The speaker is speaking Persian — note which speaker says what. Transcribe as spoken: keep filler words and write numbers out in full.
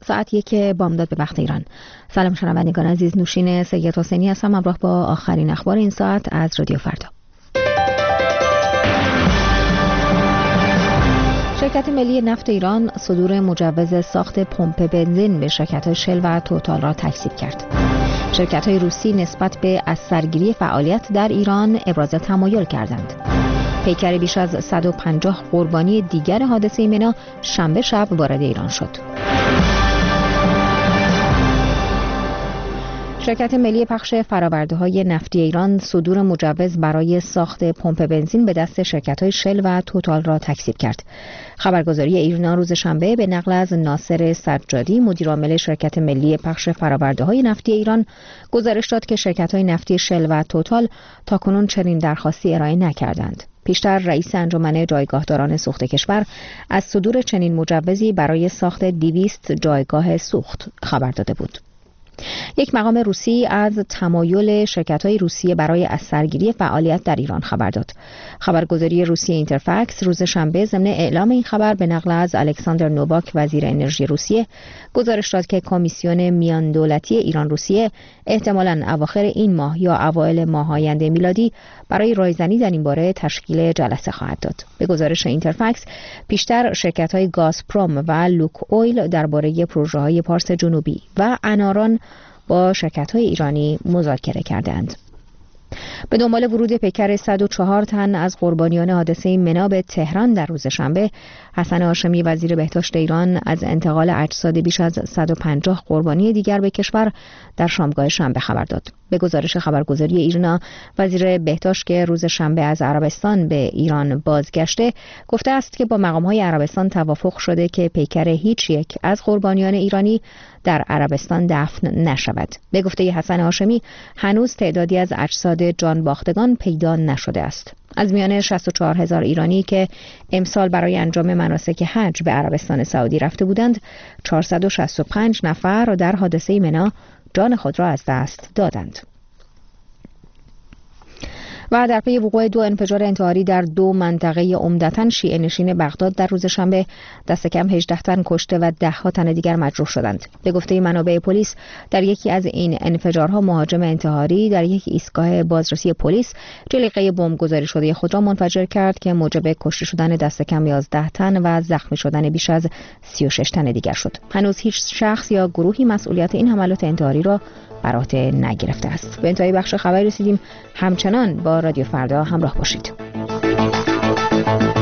Speaker 1: ساعت یک بامداد به وقت ایران. سلام شنوندگان عزیز، نوشین سید حسینی هستم همراه با آخرین اخبار این ساعت از رادیو فردا. شرکت ملی نفت ایران صدور مجوز ساخت پمپ بنزین به شرکت‌های شل و توتال را تکذیب کرد. شرکت‌های روسی نسبت به از سرگیری فعالیت در ایران ابراز تمایل کردند. پیکر بیش از صد و پنجاه قربانی دیگر حادثه منا شنبه شب وارد ایران شد. شرکت ملی پخش فرآورده‌های نفتی ایران صدور مجوز برای ساخت پمپ بنزین به دست شرکت‌های شل و توتال را تکذیب کرد. خبرگزاری ایرنا روز شنبه به نقل از ناصر سجادی مدیرعامل شرکت ملی پخش فرآورده‌های نفتی ایران گزارش داد که شرکت‌های نفتی شل و توتال تاکنون چنین درخواستی ارائه نکردند. پیشتر رئیس انجمن جایگاهداران سوخت کشور از صدور چنین مجوزی برای ساخت دویست جایگاه سوخت خبر داده بود. یک مقام روسی از تمایل شرکت‌های روسیه برای از سرگیری فعالیت در ایران خبر داد. خبرگزاری روسیه اینترفکس روز شنبه ضمن اعلام این خبر به نقل از الکساندر نوواک وزیر انرژی روسیه گزارش داد که کمیسیون میان دولتی ایران روسیه احتمالاً اواخر این ماه یا اوایل ماه آینده میلادی برای رایزنی در این باره تشکیل جلسه خواهد داد. به گزارش اینترفکس پیشتر شرکت‌های گازپروم و لوک اویل درباره پروژه‌های پارس جنوبی و اناران با شرکت‌های ایرانی مذاکره کردند. به دنبال ورود پیکر صد و چهار تن از قربانیان حادثه منا به تهران در روز شنبه، حسن هاشمی وزیر بهداشت ایران از انتقال اجساد بیش از صد و پنجاه قربانی دیگر به کشور در شامگاه شنبه خبر داد. به گزارش خبرگزاری ایرنا، وزیر بهداشت که روز شنبه از عربستان به ایران بازگشته گفته است که با مقام‌های عربستان توافق شده که پیکر هیچ یک از قربانیان ایرانی در عربستان دفن نشود. به گفته حسن هاشمی هنوز تعدادی از اجساد جان باختگان پیدا نشده است. از میان شصت و چهار هزار ایرانی که امسال برای انجام مناسک حج به عربستان سعودی رفته بودند، چهارصد و شصت و پنج نفر در حادثه منا جان خود را از دست دادند. و در پی وقوع دو انفجار انتحاری در دو منطقه عمدتاً شیعه نشین بغداد در روز شنبه، دست کم هجده تن کشته و ده ها تن دیگر مجروح شدند. به گفته منابع پلیس، در یکی از این انفجارها مهاجم انتحاری در یک ایستگاه بازرسی پلیس جلیقه بمبگذاری شده خود را منفجر کرد که موجب کشته شدن دست کم یازده تن و زخمی شدن بیش از سی و شش تن دیگر شد. هنوز هیچ شخص یا گروهی مسئولیت این حملات انتحاری را بر عهده نگرفته است. به انتهای بخش خبری رسیدیم. همچنان با رادیو فردا همراه باشید.